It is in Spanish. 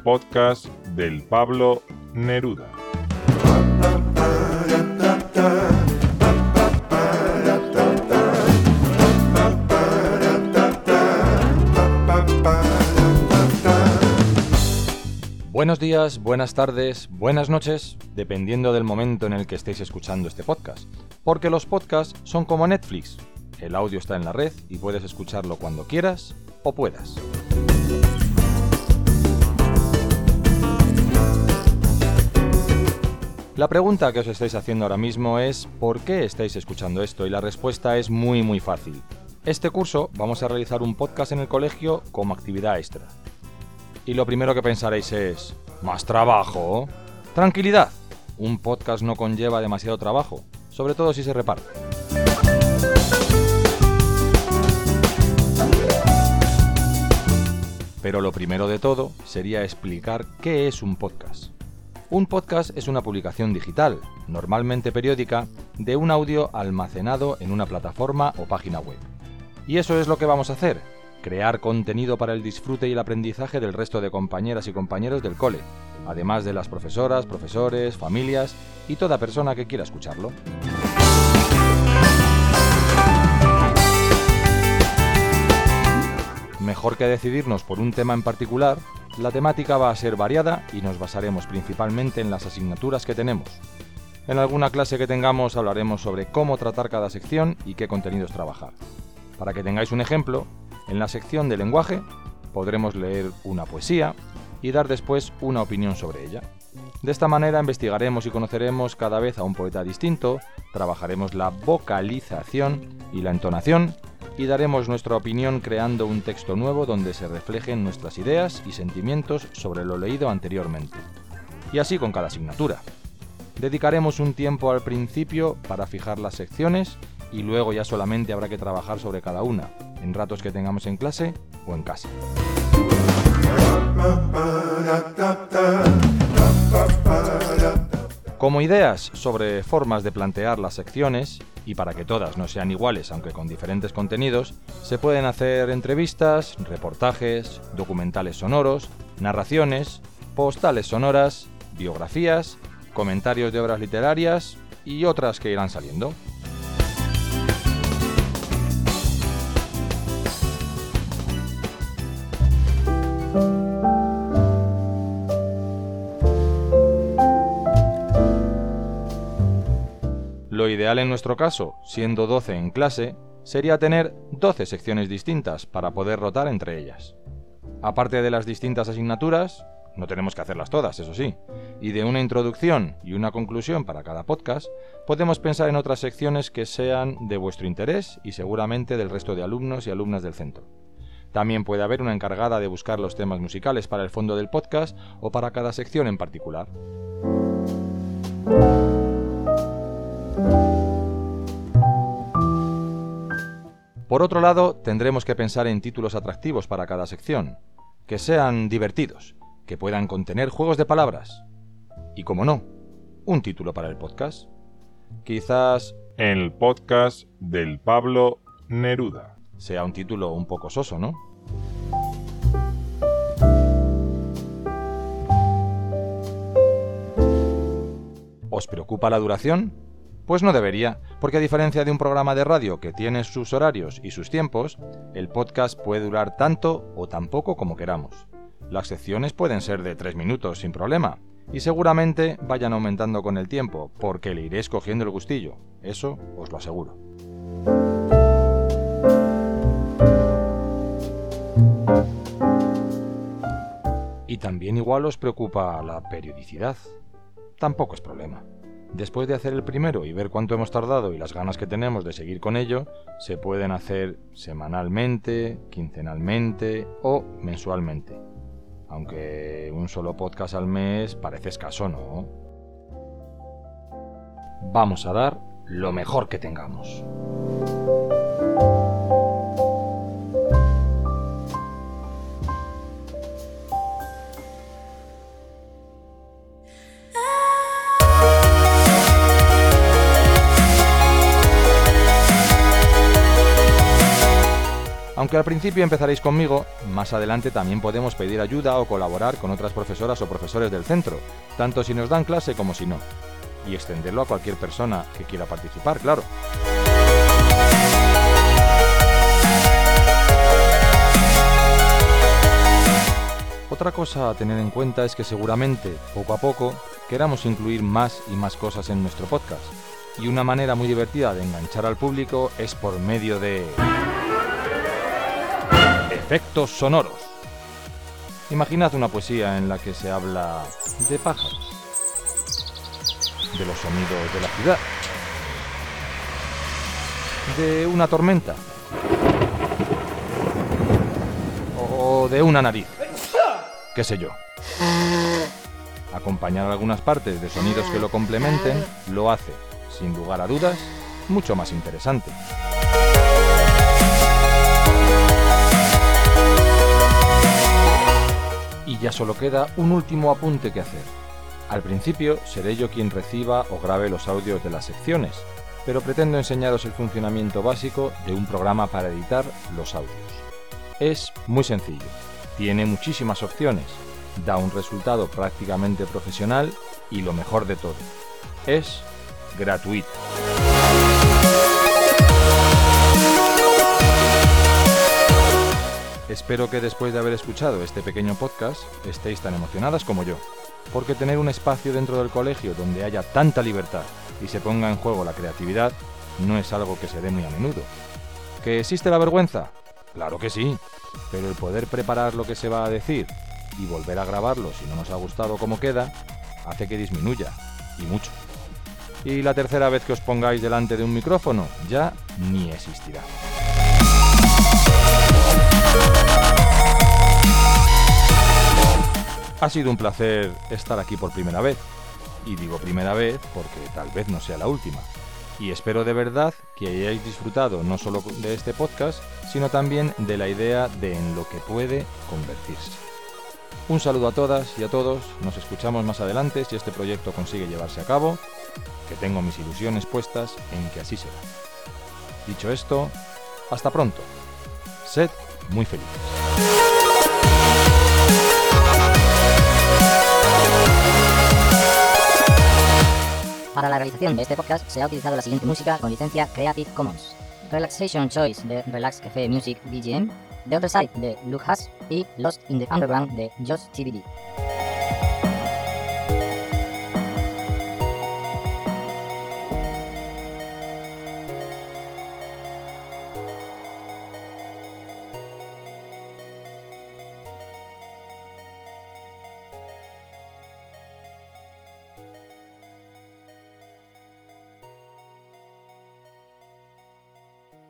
podcast del Pablo Neruda. Buenos días, buenas tardes, buenas noches, dependiendo del momento en el que estéis escuchando este podcast. Porque los podcasts son como Netflix. El audio está en la red y puedes escucharlo cuando quieras o puedas. La pregunta que os estáis haciendo ahora mismo es ¿por qué estáis escuchando esto? Y la respuesta es muy fácil. Este curso vamos a realizar un podcast en el colegio como actividad extra. Y lo primero que pensaréis es ¿más trabajo? Tranquilidad, un podcast no conlleva demasiado trabajo, sobre todo si se reparte. Pero lo primero de todo sería explicar qué es un podcast. Un podcast es una publicación digital, normalmente periódica, de un audio almacenado en una plataforma o página web. Y eso es lo que vamos a hacer, crear contenido para el disfrute y el aprendizaje del resto de compañeras y compañeros del cole, además de las profesoras, profesores, familias y toda persona que quiera escucharlo. Mejor que decidirnos por un tema en particular, la temática va a ser variada y nos basaremos principalmente en las asignaturas que tenemos. En alguna clase que tengamos hablaremos sobre cómo tratar cada sección y qué contenidos trabajar. Para que tengáis un ejemplo, en la sección de lenguaje podremos leer una poesía y dar después una opinión sobre ella. De esta manera investigaremos y conoceremos cada vez a un poeta distinto, trabajaremos la vocalización y la entonación y daremos nuestra opinión creando un texto nuevo donde se reflejen nuestras ideas y sentimientos sobre lo leído anteriormente. Y así con cada asignatura. Dedicaremos un tiempo al principio para fijar las secciones y luego ya solamente habrá que trabajar sobre cada una, en ratos que tengamos en clase o en casa. Como ideas sobre formas de plantear las secciones, y para que todas no sean iguales aunque con diferentes contenidos, se pueden hacer entrevistas, reportajes, documentales sonoros, narraciones, postales sonoras, biografías, comentarios de obras literarias y otras que irán saliendo. Lo ideal en nuestro caso, siendo 12 en clase, sería tener 12 secciones distintas para poder rotar entre ellas. Aparte de las distintas asignaturas, no tenemos que hacerlas todas, eso sí, y de una introducción y una conclusión para cada podcast, podemos pensar en otras secciones que sean de vuestro interés y seguramente del resto de alumnos y alumnas del centro. También puede haber una encargada de buscar los temas musicales para el fondo del podcast o para cada sección en particular. Por otro lado, tendremos que pensar en títulos atractivos para cada sección, que sean divertidos, que puedan contener juegos de palabras. Y como no, un título para el podcast. Quizás El podcast del Pablo Neruda. Sea un título un poco soso, ¿no? ¿Os preocupa la duración? Pues no debería, porque a diferencia de un programa de radio que tiene sus horarios y sus tiempos, el podcast puede durar tanto o tan poco como queramos. Las secciones pueden ser de 3 minutos sin problema, y seguramente vayan aumentando con el tiempo, porque le iréis cogiendo el gustillo, eso os lo aseguro. Y también igual os preocupa la periodicidad. Tampoco es problema. Después de hacer el primero y ver cuánto hemos tardado y las ganas que tenemos de seguir con ello, se pueden hacer semanalmente, quincenalmente o mensualmente. Aunque un solo podcast al mes parece escaso, ¿no? Vamos a dar lo mejor que tengamos. Aunque al principio empezaréis conmigo, más adelante también podemos pedir ayuda o colaborar con otras profesoras o profesores del centro, tanto si nos dan clase como si no. Y extenderlo a cualquier persona que quiera participar, claro. Otra cosa a tener en cuenta es que seguramente, poco a poco, queramos incluir más y más cosas en nuestro podcast. Y una manera muy divertida de enganchar al público es por medio de efectos sonoros. Imaginad una poesía en la que se habla de pájaros, de los sonidos de la ciudad, de una tormenta o de una nariz, qué sé yo. Acompañar algunas partes de sonidos que lo complementen lo hace, sin lugar a dudas, mucho más interesante. Y ya solo queda un último apunte que hacer. Al principio seré yo quien reciba o grabe los audios de las secciones, pero pretendo enseñaros el funcionamiento básico de un programa para editar los audios. Es muy sencillo, tiene muchísimas opciones, da un resultado prácticamente profesional y lo mejor de todo, es gratuito. Espero que después de haber escuchado este pequeño podcast estéis tan emocionadas como yo, porque tener un espacio dentro del colegio donde haya tanta libertad y se ponga en juego la creatividad no es algo que se dé muy a menudo. ¿Que existe la vergüenza? Claro que sí, pero el poder preparar lo que se va a decir y volver a grabarlo si no nos ha gustado cómo queda, hace que disminuya, y mucho. Y la tercera vez que os pongáis delante de un micrófono ya ni existirá. Ha sido un placer estar aquí por primera vez, y digo primera vez porque tal vez no sea la última, y espero de verdad que hayáis disfrutado no solo de este podcast, sino también de la idea de en lo que puede convertirse. Un saludo a todas y a todos, nos escuchamos más adelante si este proyecto consigue llevarse a cabo, que tengo mis ilusiones puestas en que así será. Dicho esto, hasta pronto. Sed muy felices. Para la realización de este podcast se ha utilizado la siguiente música con licencia Creative Commons. Relaxation Choice de Relax Cafe Music BGM, The Other Side de Luke Haas y Lost in the Underground de Josh TBD.